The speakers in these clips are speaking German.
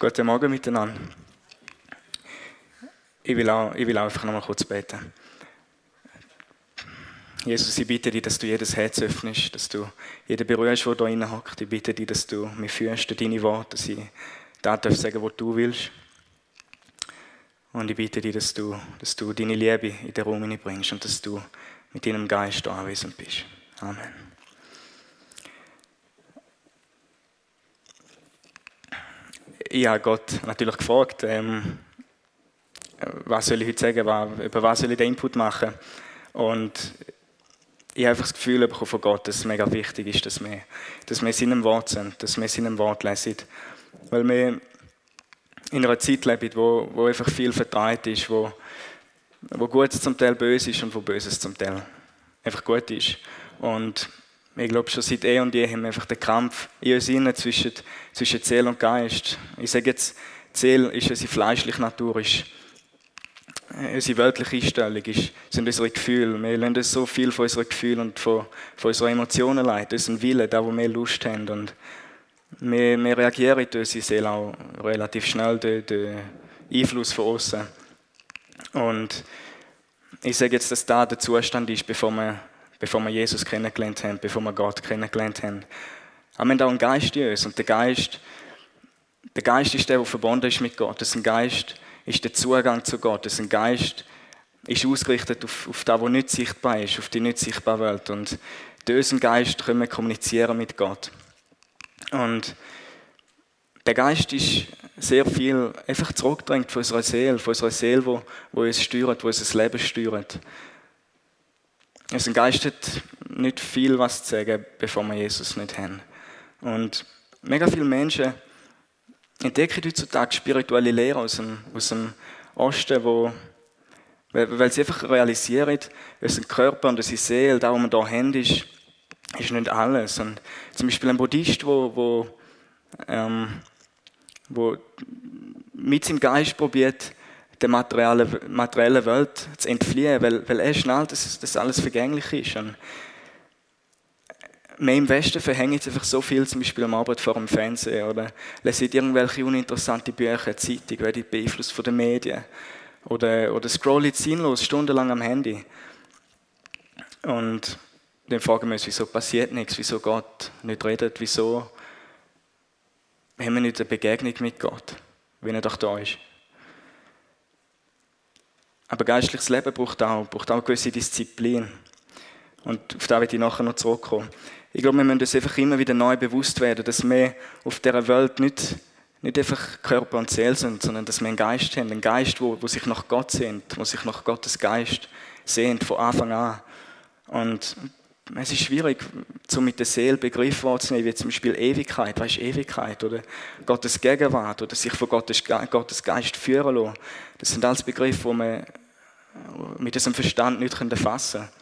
Guten Morgen miteinander. Ich will auch einfach noch mal kurz beten. Jesus, ich bitte dich, dass du jedes Herz öffnest, dass du jeden berührst, der da drin hockt. Ich bitte dich, dass du mich führst durch deine Worte, dass ich das sagen darf, was du willst. Und ich bitte dich, dass du deine Liebe in den Raum hineinbringst und dass du mit deinem Geist anwesend bist. Amen. Ich habe Gott natürlich gefragt, was soll ich heute sagen, über was soll ich den Input machen. Und ich habe einfach das Gefühl bekommen von Gott, dass es mega wichtig ist, dass wir in seinem Wort sind, dass wir in seinem Wort lesen. Weil wir in einer Zeit leben, wo einfach viel verteilt ist, wo Gutes zum Teil böse ist und wo Böses zum Teil einfach gut ist. Und ich glaube, schon seit und je haben wir einfach den Kampf in uns innen zwischen Seele und Geist. Ich sage jetzt, die Seele ist unsere fleischliche Natur, ist unsere weltliche Einstellung, sind unsere Gefühle. Wir lassen uns so viel von unseren Gefühlen und von unseren Emotionen leiten, unseren Willen, da wo wir Lust haben. Und wir reagieren in unsere Seele auch relativ schnell durch den Einfluss von außen. Und ich sage jetzt, dass das der Zustand ist, bevor wir Jesus kennengelernt haben, bevor wir Gott kennengelernt haben. Aber wir haben auch einen Geist in uns. Und der Geist ist der verbunden ist mit Gott. Das ein Geist ist der Zugang zu Gott. Das ein Geist ist ausgerichtet auf das, was nicht sichtbar ist, auf die nicht sichtbare Welt. Und durch unseren Geist können wir kommunizieren mit Gott. Und der Geist ist sehr viel einfach zurückgedrängt von unserer Seele, wo uns steuert, wo unser Leben steuert. Unser Geist hat nicht viel was zu sagen, bevor wir Jesus nicht haben. Und mega viele Menschen entdecken heutzutage spirituelle Lehre aus dem Osten, weil sie einfach realisieren, unser Körper und unsere Seele, das, was wir hier haben, ist nicht alles. Und zum Beispiel ein Buddhist, wo mit seinem Geist probiert, der materiellen Welt zu entfliehen, weil er schnallt, dass das alles vergänglich ist. Und wir im Westen verhängen jetzt einfach so viel, zum Beispiel am Abend vor dem Fernsehen oder lesen irgendwelche uninteressante Bücher, Zeitung, werden beeinflusst von den Medien oder scrollen sinnlos stundenlang am Handy. Und dann fragen wir uns, wieso passiert nichts, wieso Gott nicht redet, wieso haben wir nicht eine Begegnung mit Gott, wenn er doch da ist. Aber geistliches Leben braucht auch eine gewisse Disziplin. Und auf das werde ich nachher noch zurückkommen. Ich glaube, wir müssen uns einfach immer wieder neu bewusst werden, dass wir auf dieser Welt nicht einfach Körper und Seele sind, sondern dass wir einen Geist haben. Einen Geist, wo sich nach Gott sehnt, wo sich nach Gottes Geist sehnt, von Anfang an. Und es ist schwierig, so mit der Seele Begriffe wahrzunehmen, wie zum Beispiel Ewigkeit. Was ist Ewigkeit? Oder Gottes Gegenwart oder sich von Gottes Geist führen lassen. Das sind alles Begriffe, die wir mit unserem Verstand nicht erfassen können.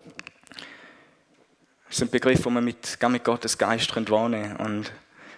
Das sind Begriffe, die wir mit Gottes Geist wahrnehmen können.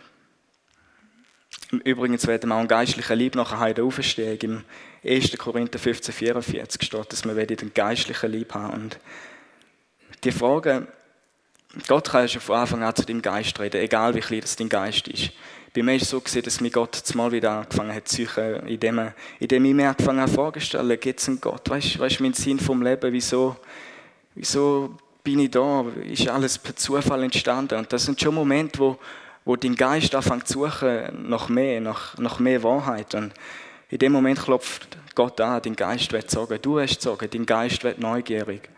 Und übrigens werden wir auch ein geistlicher Lieb nachher heute auferstehen. Im 1. Korinther 15,44 steht, dass wir den geistlichen Lieb haben. Und die Frage, Gott kann ja schon von Anfang an zu deinem Geist reden, egal wie klein das dein Geist ist. Bei mir ist es so gewesen, dass mich Gott zumal wieder angefangen hat zu suchen, indem ich mir angefangen habe vorzustellen, gibt es einen Gott? Weißt du, mein Sinn vom Leben, wieso bin ich da? Ist alles per Zufall entstanden? Und das sind schon Momente, wo dein Geist anfängt zu suchen nach mehr Wahrheit. Und in dem Moment klopft Gott an, dein Geist wird sagen, du hast sagen, dein Geist wird neugierig.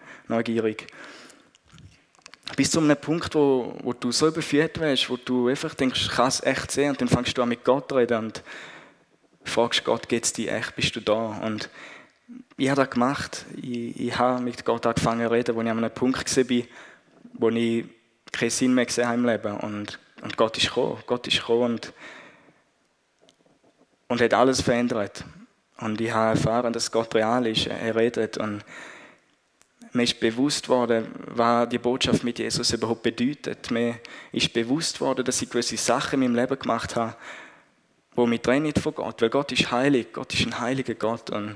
Bis zu einem Punkt, wo du so überführt wirst, wo du einfach denkst, ich kann es echt sehen, und dann fängst du an mit Gott zu reden und fragst Gott, geht es dir echt, bist du da? Und ich habe das gemacht. Ich habe mit Gott angefangen zu reden, wo ich an einem Punkt war, wo ich keinen Sinn mehr gesehen habe im Leben. Und Gott ist gekommen und hat alles verändert. Und ich habe erfahren, dass Gott real ist, er redet. Und mir ist bewusst worden, was die Botschaft mit Jesus überhaupt bedeutet. Mir ist bewusst worden, dass ich gewisse Sachen in meinem Leben gemacht habe, die mich trennen von Gott. Weil Gott ist heilig, Gott ist ein heiliger Gott. Und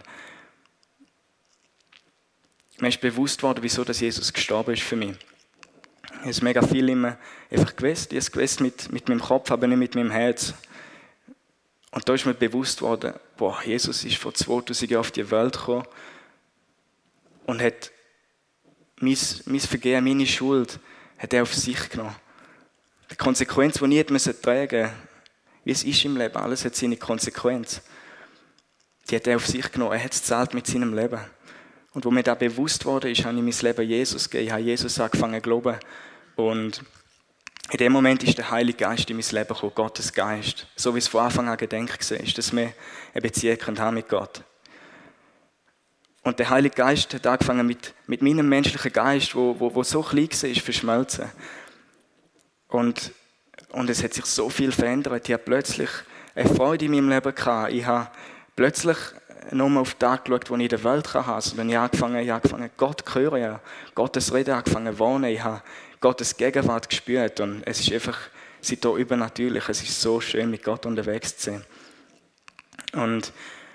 mir ist bewusst worden, wieso dass Jesus gestorben ist für mich. Ich habe es mega viel immer einfach gewusst. Ich habe es gewusst mit meinem Kopf, aber nicht mit meinem Herz. Und da ist mir bewusst worden, boah, Jesus ist vor 2000 Jahren auf die Welt gekommen und hat mein Vergehen, meine Schuld, hat er auf sich genommen. Die Konsequenz, die ich nicht tragen musste, wie es ist im Leben, alles hat seine Konsequenz. Die hat er auf sich genommen, er hat es gezahlt mit seinem Leben. Und wo mir da bewusst wurde, ist, habe ich mein Leben Jesus gegeben, ich habe Jesus angefangen zu glauben. Und in dem Moment ist der Heilige Geist in mein Leben gekommen, Gottes Geist. So wie es von Anfang an gedacht war, ist, dass wir eine Beziehung haben mit Gott. Und der Heilige Geist hat angefangen mit meinem menschlichen Geist, wo so klein war, verschmelzen. Und es hat sich so viel verändert. Ich habe plötzlich eine Freude in meinem Leben gehabt. Ich habe plötzlich nur mal auf den Tag geschaut, den ich in der Welt haben kann. Sondern ich habe angefangen, Gott zu hören. Ich habe Gottes Rede angefangen zu wohnen. Ich habe Gottes Gegenwart gespürt. Und es ist einfach seitdem übernatürlich. Es ist so schön, mit Gott unterwegs zu sein. Und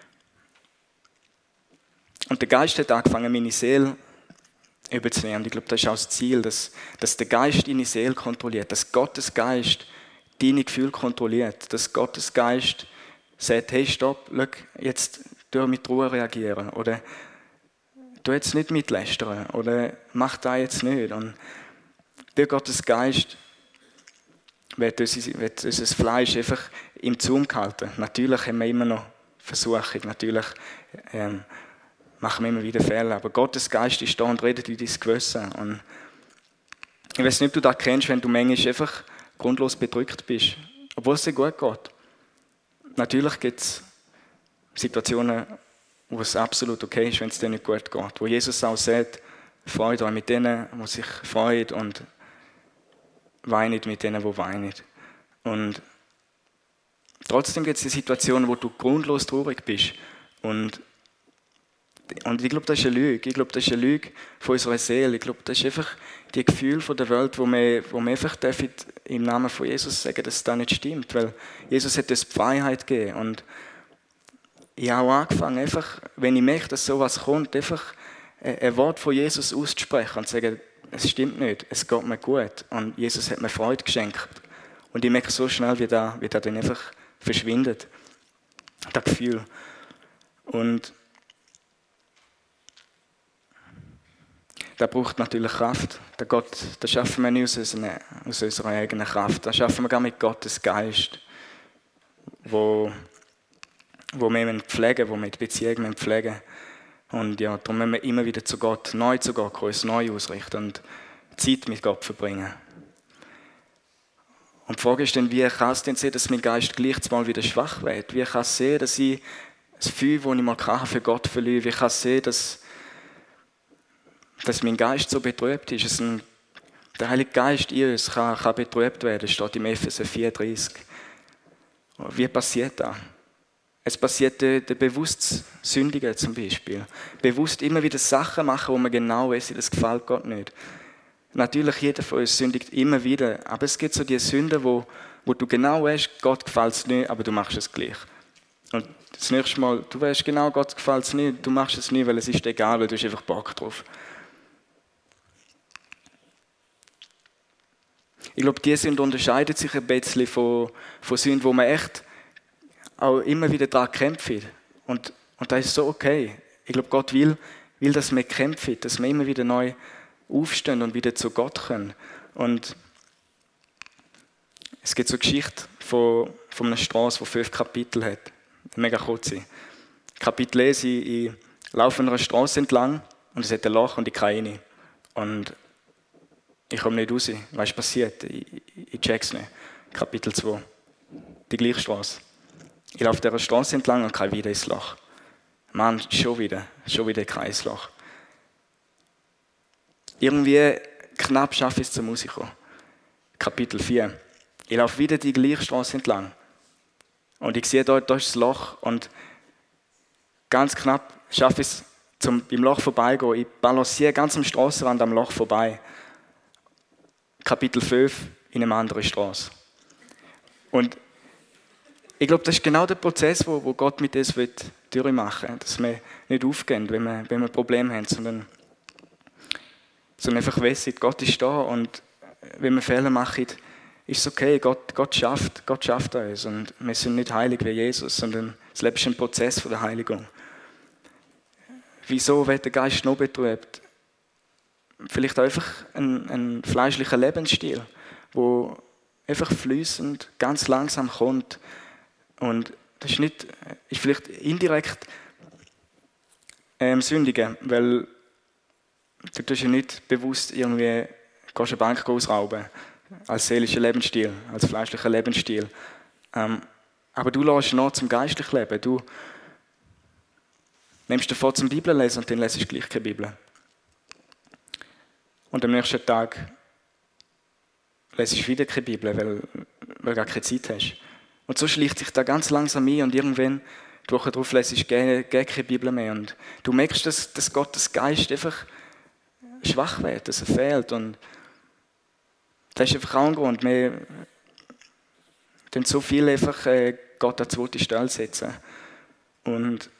der Geist hat angefangen, meine Seele überzunehmen. Und ich glaube, das ist auch das Ziel, dass der Geist deine Seele kontrolliert, dass Gottes Geist deine Gefühle kontrolliert, dass Gottes Geist sagt, hey, stopp, schau, jetzt tu mit Ruhe reagieren oder tu jetzt nicht mitlästern oder mach das jetzt nicht. Und durch Gottes Geist wird unser Fleisch einfach im Zaum gehalten. Natürlich haben wir immer noch Versuchung, natürlich machen wir immer wieder Fehler, aber Gottes Geist ist da und redet in dein Gewissen. Und ich weiß nicht, ob du das kennst, wenn du manchmal einfach grundlos bedrückt bist, obwohl es dir gut geht. Natürlich gibt es Situationen, wo es absolut okay ist, wenn es dir nicht gut geht. Wo Jesus auch sagt, freut euch mit denen, die sich freuen und weinet mit denen, die weinen. Und trotzdem gibt es die Situationen, wo du grundlos traurig bist. Und ich glaube, das ist eine Lüge. Ich glaube, das ist eine Lüge von unserer Seele. Ich glaube, das ist einfach die Gefühle von der Welt, wo wir einfach im Namen von Jesus sagen, dass das nicht stimmt. Weil Jesus hat uns die Freiheit gegeben. Und ich habe auch angefangen, einfach, wenn ich merke, dass sowas kommt, einfach ein Wort von Jesus auszusprechen und zu sagen, es stimmt nicht, es geht mir gut. Und Jesus hat mir Freude geschenkt. Und ich merke so schnell, wie das dann einfach verschwindet. Das Gefühl. Und das braucht natürlich Kraft. Das schaffen wir nicht aus unserer eigenen Kraft. Das schaffen wir gar mit Gottes Geist, wo wir pflegen, wo wir die Beziehung pflegen. Und ja, darum müssen wir immer wieder zu Gott kommen, uns neu ausrichten und Zeit mit Gott verbringen. Und die Frage ist dann, wie kann es denn sein, dass mein Geist gleich mal wieder schwach wird? Wie kann es sehen, dass ich das Feuer, das ich mal für Gott verliere? Wie kann es sehen, dass mein Geist so betrübt ist? Der Heilige Geist in uns kann betrübt werden, steht im Epheser 4,30. Wie passiert das? Es passiert der bewusst Sündigen zum Beispiel. Bewusst immer wieder Sachen machen, wo man genau weiß, das gefällt Gott nicht. Natürlich, jeder von uns sündigt immer wieder, aber es gibt so die Sünden, wo du genau weißt, Gott gefällt es nicht, aber du machst es gleich. Und das nächste Mal, du weißt genau, Gott gefällt es nicht, du machst es nicht, weil es ist egal, weil du hast einfach Bock drauf. Ich glaube, diese Sünde unterscheidet sich ein bisschen von Sünden, wo man echt auch immer wieder daran kämpft. Und das ist so okay. Ich glaube, Gott will, dass wir kämpfen, dass wir immer wieder neu aufstehen und wieder zu Gott können. Und es gibt so eine Geschichte von einer Straße, die 5 Kapitel hat. Mega kurz. Kapitel 1, ich laufe einer Straße entlang und es hat ein Loch und ich kann rein. Und ich komme nicht raus. Was ist passiert? Ich check's nicht. Kapitel 2. Die gleiche Straße. Ich laufe dieser Straße entlang und kann wieder ins Loch. Mann, schon wieder ein Kreisloch. Irgendwie knapp schaffe ich es zum Rauskommen. Kapitel 4. Ich laufe wieder die gleiche Straße entlang. Und ich sehe dort, da ist das Loch. Und ganz knapp schaffe ich es, beim Loch vorbeigehen. Ich balanciere ganz am Strassenrand am Loch vorbei. Kapitel 5 in eine andere Straße. Und ich glaube, das ist genau der Prozess, wo Gott mit uns durchmachen will. Dass wir nicht aufgehen, wenn wir Probleme haben, sondern einfach wissen, Gott ist da und wenn wir Fehler machen, ist es okay, Gott schafft uns und wir sind nicht heilig wie Jesus, sondern das Leben ist ein Prozess von der Heiligung. Wieso wird der Geist noch betrübt? Vielleicht auch einfach ein fleischlicher Lebensstil, wo einfach fließend, ganz langsam kommt. Und das ist vielleicht indirekt sündigen, weil du tust ja nicht bewusst irgendwie eine Bank ausrauben, als seelischer Lebensstil, als fleischlicher Lebensstil. Aber du lässt noch zum geistlichen Leben. Du nimmst davor zum Bibellesen und dann lesest du gleich keine Bibel. Und am nächsten Tag lesest du wieder keine Bibel, weil du gar keine Zeit hast. Und so schleicht sich da ganz langsam ein und irgendwann, die Woche darauf lesest du keine Bibel mehr. Und du merkst, dass Gottes Geist einfach schwach wird, dass er fehlt. Und das ist einfach auch ein Grund. Wir tun so viel einfach Gott an zweite Stelle setzen. Und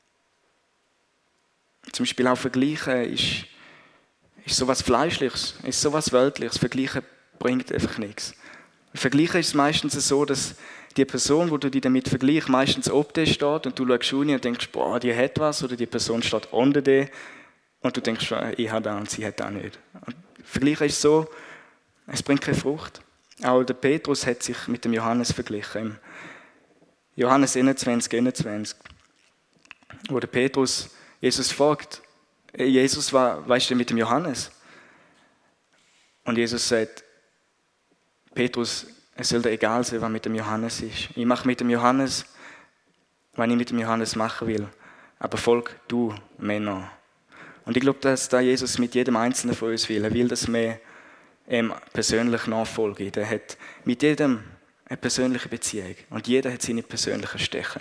zum Beispiel auch Vergleichen ist sowas Fleischliches, ist sowas Weltliches. Vergleichen bringt einfach nichts. Vergleichen ist es meistens so, dass die Person, wo du dich damit vergleichst, meistens ob die steht und du schaust rein und denkst, boah, die hat was, oder die Person steht unter dir und du denkst, ich habe das und sie hat das nicht. Und Vergleichen ist so, es bringt keine Frucht. Auch der Petrus hat sich mit dem Johannes verglichen. Im Johannes 21, wo der Petrus Jesus fragt, Jesus, weißt du mit dem Johannes? Und Jesus sagt, Petrus, es soll dir egal sein, was mit dem Johannes ist. Ich mache mit dem Johannes, was ich mit dem Johannes machen will. Aber folg du Männer. Und ich glaube, dass da Jesus mit jedem Einzelnen von uns will. Er will, dass wir ihm persönlich nachfolgen. Er hat mit jedem eine persönliche Beziehung. Und jeder hat seine persönlichen Stechen.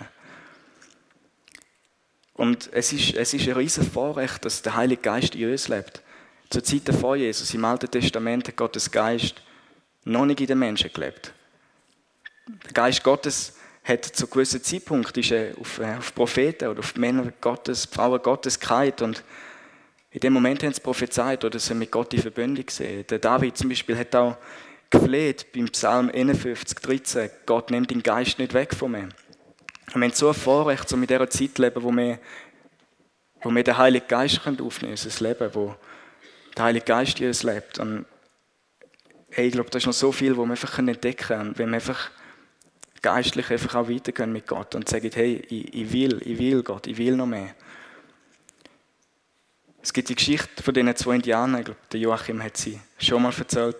Und es ist ein riesen Vorrecht, dass der Heilige Geist in uns lebt. Zur Zeit vor Jesus, im Alten Testament, hat Gottes Geist noch nicht in den Menschen gelebt. Der Geist Gottes hat zu gewissen Zeitpunkten auf Propheten oder auf Männer Gottes, Frauen Gottes gehalten und in dem Moment haben sie prophezeit oder sie mit Gott in Verbindung gesehen. Der David zum Beispiel hat auch gefleht beim Psalm 51,13, Gott nimmt den Geist nicht weg von mir. Und wir haben so ein Vorrecht, so mit dieser Zeit zu leben, wo wir den Heiligen Geist aufnehmen können, unser Leben, wo der Heilige Geist in uns lebt. Und ich glaube, da ist noch so viel, was wir einfach entdecken können. Und wenn wir einfach geistlich einfach auch weitergehen mit Gott und sagen, hey, ich will Gott, ich will noch mehr. Es gibt die Geschichte von diesen 2 Indianern, ich glaube, der Joachim hat sie schon mal erzählt.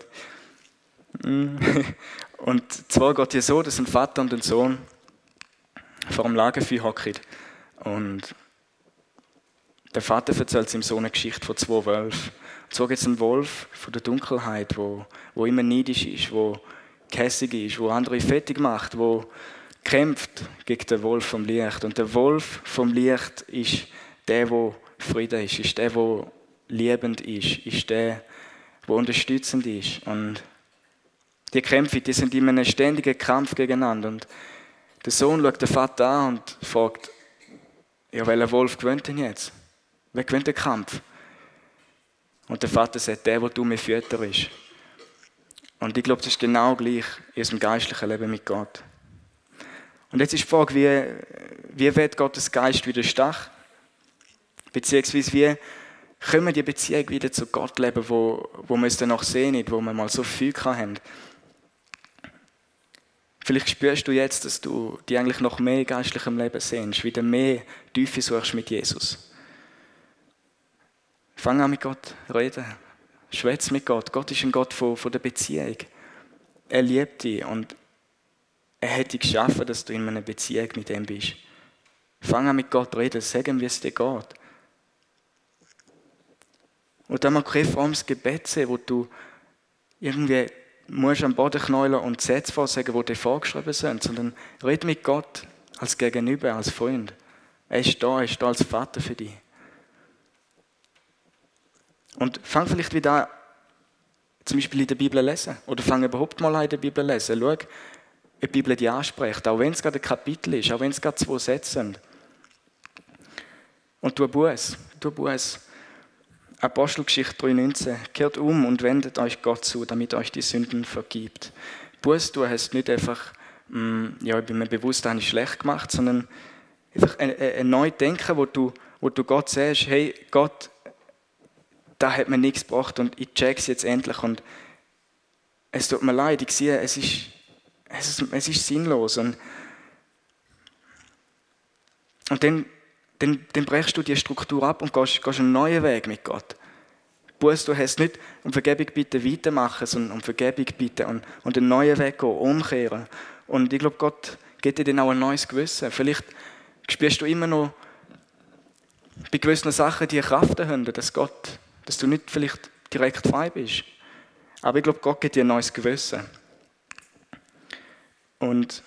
Und zwar geht es so, dass ein Vater und ein Sohn vor dem Lagerfeuer hocken. Und der Vater erzählt seinem Sohn eine Geschichte von 2 Wölfen. Und so gibt es einen Wolf von der Dunkelheit, wo immer neidisch ist, wo gehässig ist, wo andere fertig macht, wo kämpft gegen den Wolf vom Licht. Und der Wolf vom Licht ist der, der Frieden ist der, der liebend ist der, der unterstützend ist. Und die Kämpfe, die sind in einem ständigen Kampf gegeneinander. Und der Sohn schaut den Vater an und fragt, ja, welcher Wolf gewinnt denn jetzt? Wer gewinnt den Kampf? Und der Vater sagt, der du mir fütterst. Und ich glaube, das ist genau gleich in unserem geistlichen Leben mit Gott. Und jetzt ist die Frage, wie wird Gottes Geist wieder stark? Beziehungsweise wie können wir die Beziehung wieder zu Gott leben, wo wir es dann noch sehen, wo wir mal so viel haben. Vielleicht spürst du jetzt, dass du die eigentlich noch mehr geistlichem Leben sehnst, wieder mehr Tiefe suchst mit Jesus. Fang an mit Gott reden. Schwätz mit Gott. Gott ist ein Gott von der Beziehung. Er liebt dich und er hat dich geschaffen, dass du in einer Beziehung mit ihm bist. Fang an mit Gott reden, sag ihm, wie es dir geht. Und dann mal kein frommes Gebet sehen, wo du irgendwie musst am Boden knäulen und Sätze vorsagen, die dir vorgeschrieben sind, sondern red mit Gott als Gegenüber, als Freund. Er ist da als Vater für dich. Und fang vielleicht wieder an, zum Beispiel in der Bibel lesen. Oder fang überhaupt mal an in der Bibel lesen. Schau, ob die Bibel dich anspricht. Auch wenn es gerade ein Kapitel ist, auch wenn es gerade 2 Sätze sind. Und tu Buß. Apostelgeschichte 3,19. Kehrt um und wendet euch Gott zu, damit euch die Sünden vergibt. Buße tun heisst nicht einfach, ja, ich bin mir bewusst, das habe ich schlecht gemacht, sondern einfach ein neues Denken, wo du Gott sagst, hey Gott, da hat mir nichts gebracht und ich check's jetzt endlich und es tut mir leid, ich sehe, es ist sinnlos und dann brechst du die Struktur ab und gehst einen neuen Weg mit Gott. Buße, du hast nicht um Vergebung bitten weitermachen, sondern um Vergebung bitten und einen neuen Weg gehen, umkehren. Und ich glaube, Gott gibt dir dann auch ein neues Gewissen. Vielleicht spürst du immer noch bei gewissen Sachen die Kraft haben, dass du nicht vielleicht direkt frei bist. Aber ich glaube, Gott gibt dir ein neues Gewissen. Und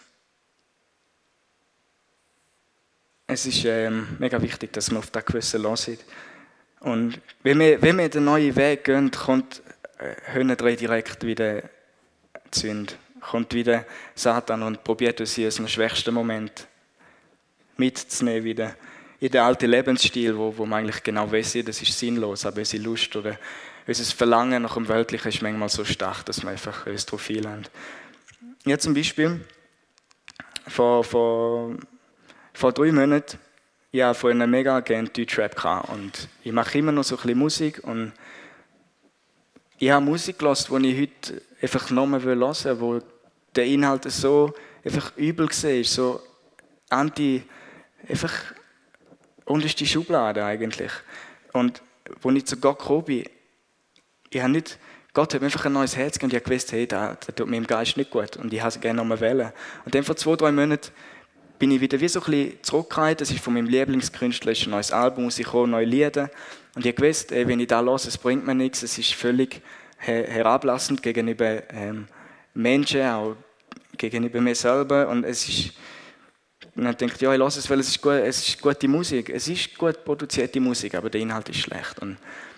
es ist mega wichtig, dass man auf das Gewissen hören. Und wenn wir den neuen Weg gehen, kommt Hölle direkt wieder Sünde. Kommt wieder Satan und probiert uns in unserem schwächsten Moment mitzunehmen wieder in den alten Lebensstil, wo man eigentlich genau wissen, das ist sinnlos, aber unsere Lust oder unser Verlangen nach dem Weltlichen ist manchmal so stark, dass wir einfach uns drauf einlassen. Ja, zum Beispiel vor 3 Monaten, ja, von einer mega gerne Deutschrap gehabt und ich mache immer noch so ein bisschen Musik und ich habe Musik gehört, die ich heute einfach nochmal hören will, wo der Inhalt so einfach übel war, so einfach unterste Schublade eigentlich. Und als ich zu Gott gekommen bin, Gott hat mir einfach ein neues Herz gegeben und ich habe gewusst, hey, das tut mir im Geist nicht gut und ich habe es gerne nochmal wählen. Und dann vor 2-3 Monaten bin ich wieder wie so ein bisschen zurückgekehrt. Das ist von meinem Lieblingskünstler ein neues Album rausgekommen, neue Lieder. Und ich habe gewusst, wenn ich das höre, es bringt mir nichts, es ist völlig herablassend gegenüber Menschen, auch gegenüber mir selber. Und dann denke ich, ja, ich lasse es, weil es ist gute Musik. Es ist gut produzierte Musik, aber der Inhalt ist schlecht. Und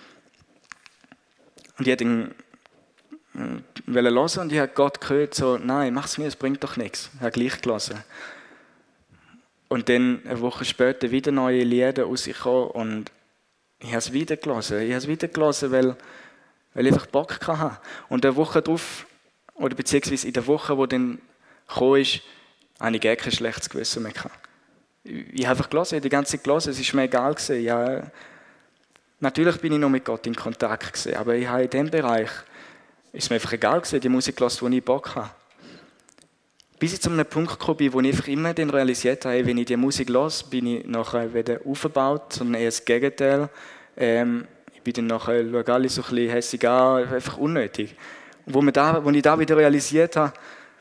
ich wollte dann hören und ich habe Gott gehört, so, nein, mach es mir, es bringt doch nichts. Ich habe gleich gelassen. Und dann eine Woche später wieder neue Lieder rausgekommen und ich habe es wieder gelassen. Ich habe es wieder gelassen, weil ich einfach Bock hatte. Und eine Woche drauf, oder beziehungsweise in der Woche, die dann gekommen ist, habe ich gar kein schlechtes Gewissen mehr gehabt. Ich habe einfach gelassen, ich habe die ganze Zeit gelassen, es war mir egal gewesen. Ja, natürlich bin ich noch mit Gott in Kontakt gewesen, aber ich habe in diesem Bereich, ist mir einfach egal gewesen, die Musik gelassen, wo ich Bock habe. Bis ich zu einem Punkt gekommen bin, wo ich einfach immer dann realisiert habe, wenn ich die Musik höre, bin ich nachher wieder aufgebaut, sondern eher das Gegenteil. Ich bin dann nachher, schaue alle so ein bisschen hässig an, einfach unnötig. Und wo ich da wieder realisiert habe,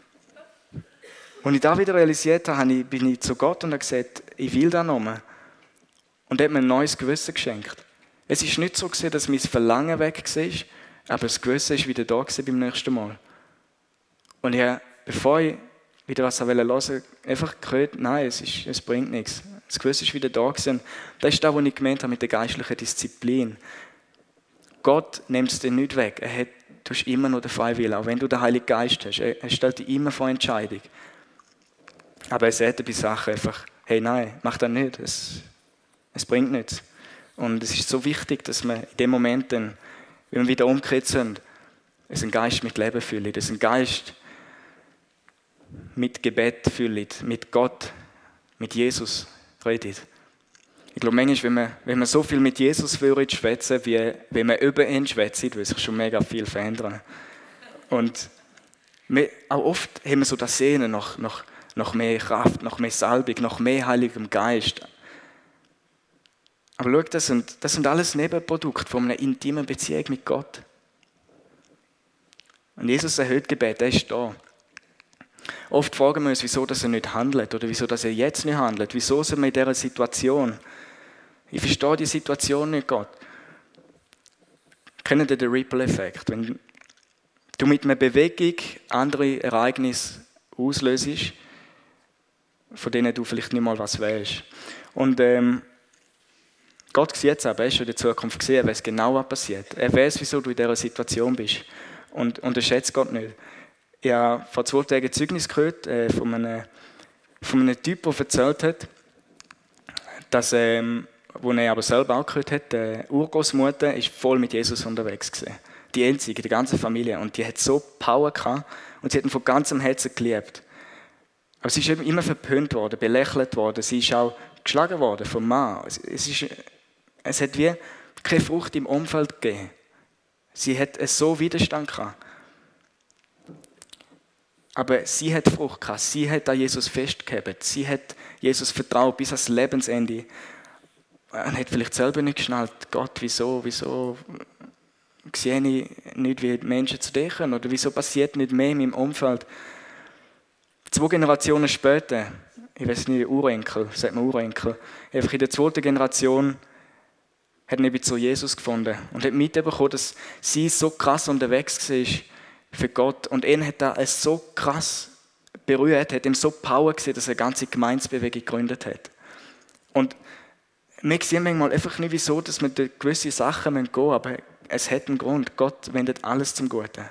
bin ich zu Gott und habe gesagt, ich will das nochmal. Und er hat mir ein neues Gewissen geschenkt. Es ist nicht so gewesen, dass mein Verlangen weg war, aber das Gewissen ist wieder da gewesen beim nächsten Mal. Und ich habe, bevor ich wieder was hören wollte, einfach gehört, nein, es bringt nichts. Das Gewissen ist wieder da gewesen. Das ist das, was ich gemeint habe mit der geistlichen Disziplin. Gott nimmt es dir nicht weg. Du hast immer noch den Freiwillen, auch wenn du den Heiligen Geist hast. Er stellt dich immer vor Entscheidung. Aber er sagt bei Sachen einfach, hey, nein, mach das nicht. Es bringt nichts. Und es ist so wichtig, dass wir in dem Moment, dann, wenn wir wieder umgekehrt sind, es einen Geist mit Leben füllen, dass ein Geist mit Gebet füllen, mit Gott, mit Jesus redet. Ich glaube, manchmal, wenn wir so viel mit Jesus schwätzen, wie wenn wir über ihn schwätzen, will sich schon mega viel verändern. Und auch oft haben wir so das Sehnen nach mehr Kraft, nach mehr Salbung, nach mehr Heiligem Geist. Aber schau, das sind alles Nebenprodukte von einer intimen Beziehung mit Gott. Und Jesus erhöht Gebet, er ist da. Oft fragen wir uns, wieso dass er nicht handelt oder wieso dass er jetzt nicht handelt. Wieso sind wir in dieser Situation? Ich verstehe die Situation nicht, Gott. Kennt ihr den Ripple-Effekt? Wenn du mit einer Bewegung andere Ereignisse auslöst, von denen du vielleicht nicht mal was weißt. Und Gott sieht es aber, er ist schon in der Zukunft gesehen, er weiß genau, was passiert. Er weiß, wieso du in dieser Situation bist. Und unterschätzt Gott nicht. Ich habe vor 2 Tagen ein Zeugnis gehört von einem Typ, der erzählt hat, dass, wo er aber selber auch gehört hat, die Urgroßmutter ist voll mit Jesus unterwegs gewesen. Die einzige, die ganze Familie. Und die hat so Power gehabt. und sie hat ihn von ganzem Herzen geliebt. Aber sie ist eben immer verpönt worden, belächelt worden, sie ist auch geschlagen worden vom Mann. Es hat wie keine Frucht im Umfeld gegeben. Sie hat so Widerstand gehabt. Aber sie hat Frucht gehabt, sie hat an Jesus festgehalten, sie hat Jesus vertraut bis ans Lebensende. Und hat vielleicht selber nicht geschnallt, Gott, wieso sehe ich nicht, wie die Menschen zu dir kommen, oder wieso passiert nicht mehr in meinem Umfeld. 2 Generationen später, ich weiß nicht, Urenkel, sagt man Urenkel, einfach in der 2. Generation hat er eben zu Jesus gefunden und hat mitbekommen, dass sie so krass unterwegs war für Gott. Und ihn hat es so krass berührt, hat ihm so Power gesehen, dass er eine ganze Gemeinsbewegung gegründet hat. Und wir sehen manchmal einfach nicht, wieso, dass wir durch gewisse Sachen gehen müssen, aber es hat einen Grund. Gott wendet alles zum Guten.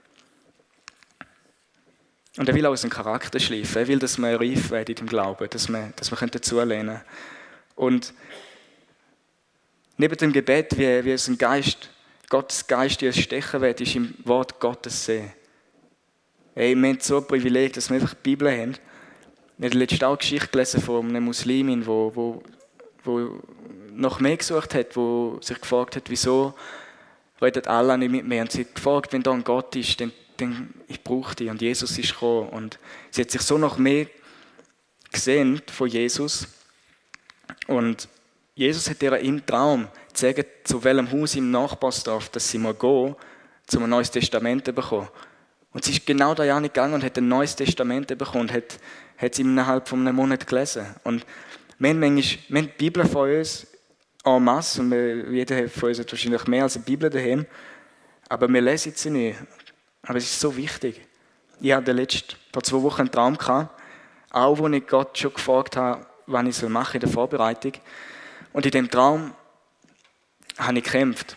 Und er will auch unseren Charakter schleifen. Er will, dass wir reif werden im Glauben, dass wir dazulehnen können. Und neben dem Gebet, wie unser Geist, Gottes Geist, uns stechen wird, ist im Wort Gottes sehen. Hey, wir haben so ein Privileg, dass wir einfach die Bibel haben. Wir haben letztens auch eine Geschichte gelesen von einer Muslimin, die nach mehr gesucht hat, die sich gefragt hat, wieso redet Allah nicht mit mir. Und sie hat gefragt, wenn da ein Gott ist, dann ich brauche dich. Und Jesus ist gekommen. Und sie hat sich so nach mehr gesehen von Jesus. Und Jesus hat ihr im Traum gesagt, zu welchem Haus im Nachbarsdorf, dass sie mal gehen, um ein neues Testament zu bekommen. Und sie ist genau da ja nicht gegangen und hat ein neues Testament bekommen und hat es innerhalb von einem Monat gelesen. Und wir haben die Bibel von uns en masse, und jeder von uns hat wahrscheinlich mehr als eine Bibel daheim, aber wir lesen sie nicht. Aber es ist so wichtig. Ich hatte vor 2 Wochen einen Traum gehabt, auch wo ich Gott schon gefragt habe, was ich machen soll in der Vorbereitung. Und in dem Traum habe ich gekämpft.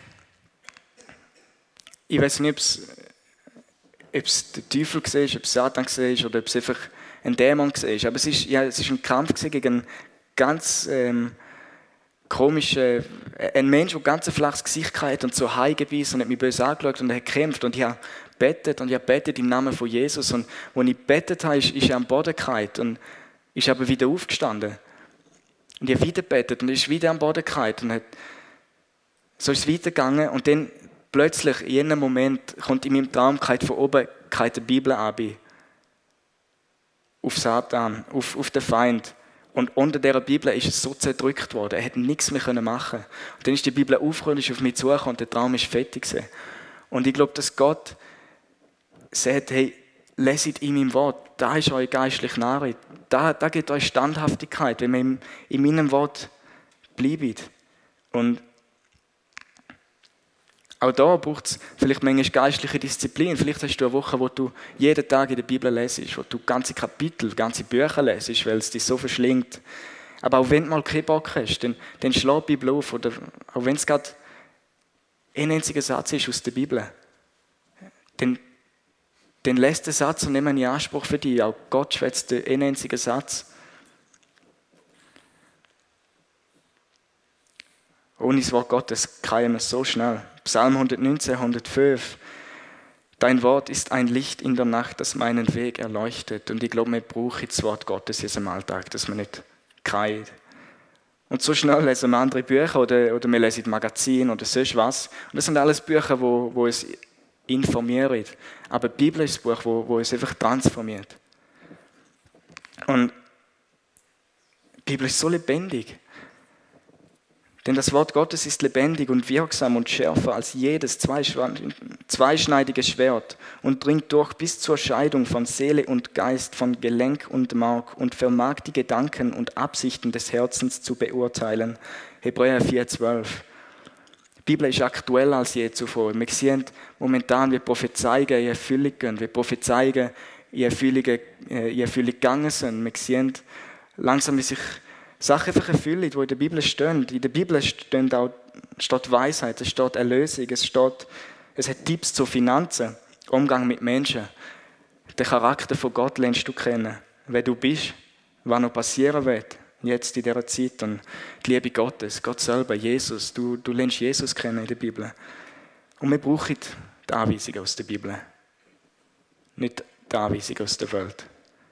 Ich weiß nicht, ob es der Teufel war, ob es Satan war oder ob es einfach ein Dämon war. Aber es ist ein Kampf gegen einen ganz komischen, ein Mensch, der ganz ein flaches Gesicht hatte und so heimgebissen und hat mich böse angeschaut und er hat gekämpft. Und ich habe betet im Namen von Jesus. Und als ich betet habe, ist er am Boden gefallen und ist aber wieder aufgestanden. Und ich habe wieder gebetet und ist wieder am Boden gefallen. So ist es weitergegangen und dann plötzlich, in jedem Moment, kommt in meinem Traum von oben die Bibel ab. Auf Satan, auf den Feind. Und unter dieser Bibel ist es so zerdrückt worden. Er hätte nichts mehr machen können. Und dann ist die Bibel aufgekommen, ist auf mich zugekommen und der Traum ist fertig gewesen. Und ich glaube, dass Gott sagt, hey, leset in meinem Wort. Da ist eure geistliche Nahrung. Da gibt euch Standhaftigkeit, wenn ihr in meinem Wort bleibt. Und auch da braucht es vielleicht manchmal geistliche Disziplin. Vielleicht hast du eine Woche, wo du jeden Tag in der Bibel lesest, wo du ganze Kapitel, ganze Bücher lesest, weil es dich so verschlingt. Aber auch wenn du mal keinen Bock hast, dann schlag die Bibel auf. Oder auch wenn es gerade ein einziger Satz ist aus der Bibel, dann lässt den Satz und nimm ihn in Anspruch für dich. Auch Gott schwätzt einen einzigen Satz. Ohne das Wort Gottes kann man so schnell. Psalm 119, 105. Dein Wort ist ein Licht in der Nacht, das meinen Weg erleuchtet. Und ich glaube, wir brauchen das Wort Gottes jetzt im Alltag, dass man nicht kreiert. Und so schnell lesen wir andere Bücher oder wir lesen Magazine oder sonst was. Und das sind alles Bücher, wo uns informieren. Aber die Bibel ist das Buch, wo uns einfach transformiert. Und die Bibel ist so lebendig. Denn das Wort Gottes ist lebendig und wirksam und schärfer als jedes zweischneidige Schwert und dringt durch bis zur Scheidung von Seele und Geist, von Gelenk und Mark und vermag die Gedanken und Absichten des Herzens zu beurteilen. Hebräer 4,12. Die Bibel ist aktueller als je zuvor. Wir sehen momentan, wie Prophezeiungen in Erfüllung gehen, wie Prophezeiungen in Erfüllung gegangen sind. Wir sehen langsam, wie sich Sachen einfach erfüllen, die in der Bibel stehen. In der Bibel steht Weisheit, es steht Erlösung, es hat Tipps zu Finanzen, Umgang mit Menschen. Den Charakter von Gott lernst du kennen. Wer du bist, was noch passieren wird, jetzt in dieser Zeit. Und die Liebe Gottes, Gott selber, Jesus. Du lernst Jesus kennen in der Bibel. Und wir brauchen die Anweisungen aus der Bibel. Nicht die Anweisung aus der Welt.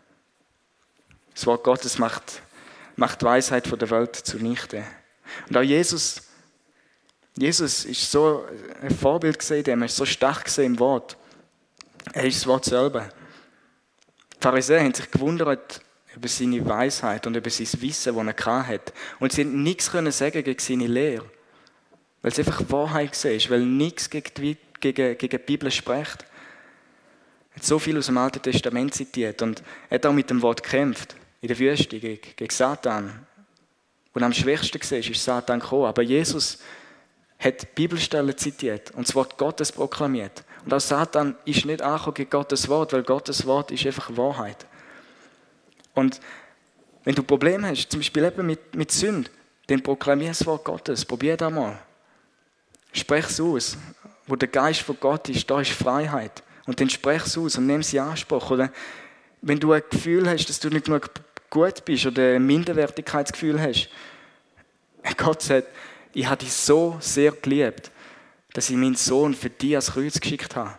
Das Wort Gottes macht die Weisheit von der Welt zunichte. Und auch Jesus ist so ein Vorbild gesehen, er ist so stark gesehen im Wort. Er ist das Wort selber. Die Pharisäer haben sich gewundert über seine Weisheit und über sein Wissen, das er hatte. Und sie haben nichts sagen gegen seine Lehre. Weil es einfach Wahrheit war, weil nichts gegen die Bibel spricht. Er hat so viel aus dem Alten Testament zitiert und er hat auch mit dem Wort gekämpft. In der Wüste gegen Satan. Und am schwächsten war, ist Satan gekommen. Aber Jesus hat Bibelstellen zitiert und das Wort Gottes proklamiert. Und auch Satan ist nicht angekommen gegen Gottes Wort, weil Gottes Wort ist einfach Wahrheit. Und wenn du Probleme hast, zum Beispiel eben mit Sünde, dann proklamier das Wort Gottes. Probier das mal. Sprech es aus. Wo der Geist von Gott ist, da ist Freiheit. Und dann sprech es aus und nimm es in Anspruch. Oder wenn du ein Gefühl hast, dass du nicht genug gut bist oder ein Minderwertigkeitsgefühl hast, Gott sagt, ich habe dich so sehr geliebt, dass ich meinen Sohn für dich ans Kreuz geschickt habe.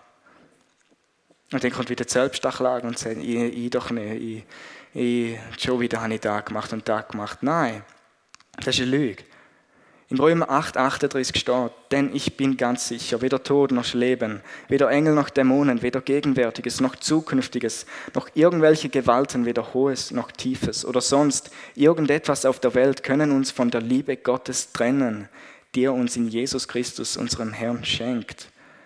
Und dann kommt wieder die Selbstanklage und sagt, ich doch nicht, schon wieder habe ich das gemacht und das gemacht. Nein, das ist eine Lüge. In Römer 8,38 steht, denn ich bin ganz sicher, weder Tod noch Leben, weder Engel noch Dämonen, weder Gegenwärtiges noch Zukünftiges, noch irgendwelche Gewalten, weder Hohes noch Tiefes oder sonst irgendetwas auf der Welt können uns von der Liebe Gottes trennen, die er uns in Jesus Christus, unserem Herrn, schenkt.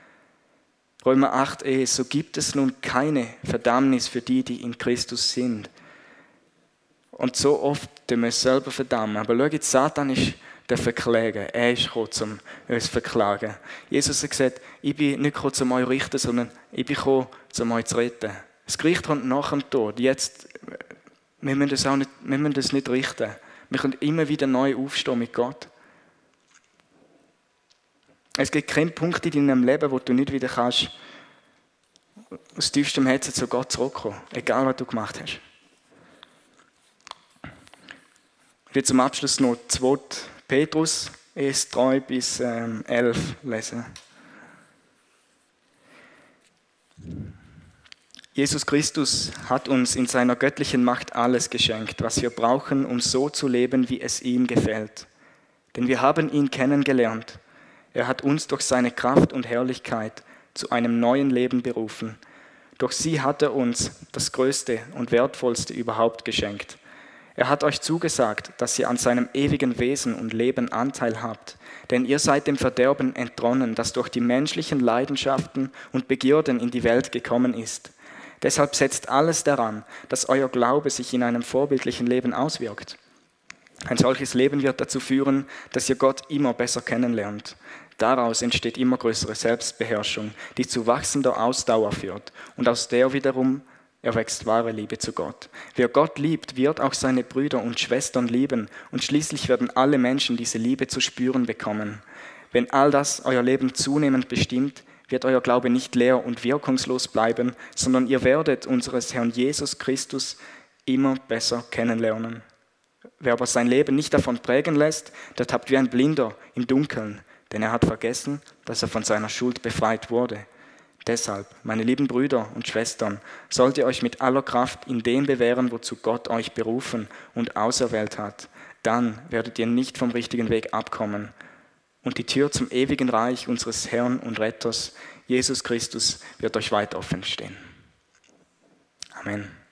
Römer 8, so gibt es nun keine Verdammnis für die, die in Christus sind. Und so oft tun wir uns selber verdammen. Aber schau jetzt, Satan ist der Verkläger. Er ist gekommen, um uns zu verklagen. Jesus hat gesagt, ich bin nicht gekommen, um euch zu richten, sondern ich bin gekommen, um euch zu retten. Das Gericht kommt nach dem Tod. Jetzt, wir müssen das nicht richten. Wir können immer wieder neu aufstehen mit Gott. Es gibt keinen Punkt in deinem Leben, wo du nicht wieder kannst, aus tiefstem Herzen zu Gott zurückkommen. Egal, was du gemacht hast. Ich will zum Abschluss noch 2. Petrus 1,3-11 lesen. Jesus Christus hat uns in seiner göttlichen Macht alles geschenkt, was wir brauchen, um so zu leben, wie es ihm gefällt. Denn wir haben ihn kennengelernt. Er hat uns durch seine Kraft und Herrlichkeit zu einem neuen Leben berufen. Durch sie hat er uns das Größte und Wertvollste überhaupt geschenkt. Er hat euch zugesagt, dass ihr an seinem ewigen Wesen und Leben Anteil habt, denn ihr seid dem Verderben entronnen, das durch die menschlichen Leidenschaften und Begierden in die Welt gekommen ist. Deshalb setzt alles daran, dass euer Glaube sich in einem vorbildlichen Leben auswirkt. Ein solches Leben wird dazu führen, dass ihr Gott immer besser kennenlernt. Daraus entsteht immer größere Selbstbeherrschung, die zu wachsender Ausdauer führt und aus der wiederum erwächst wahre Liebe zu Gott. Wer Gott liebt, wird auch seine Brüder und Schwestern lieben und schließlich werden alle Menschen diese Liebe zu spüren bekommen. Wenn all das euer Leben zunehmend bestimmt, wird euer Glaube nicht leer und wirkungslos bleiben, sondern ihr werdet unseres Herrn Jesus Christus immer besser kennenlernen. Wer aber sein Leben nicht davon prägen lässt, der tappt wie ein Blinder im Dunkeln, denn er hat vergessen, dass er von seiner Schuld befreit wurde. Deshalb, meine lieben Brüder und Schwestern, sollt ihr euch mit aller Kraft in dem bewähren, wozu Gott euch berufen und auserwählt hat. Dann werdet ihr nicht vom richtigen Weg abkommen. Und die Tür zum ewigen Reich unseres Herrn und Retters, Jesus Christus, wird euch weit offen stehen. Amen.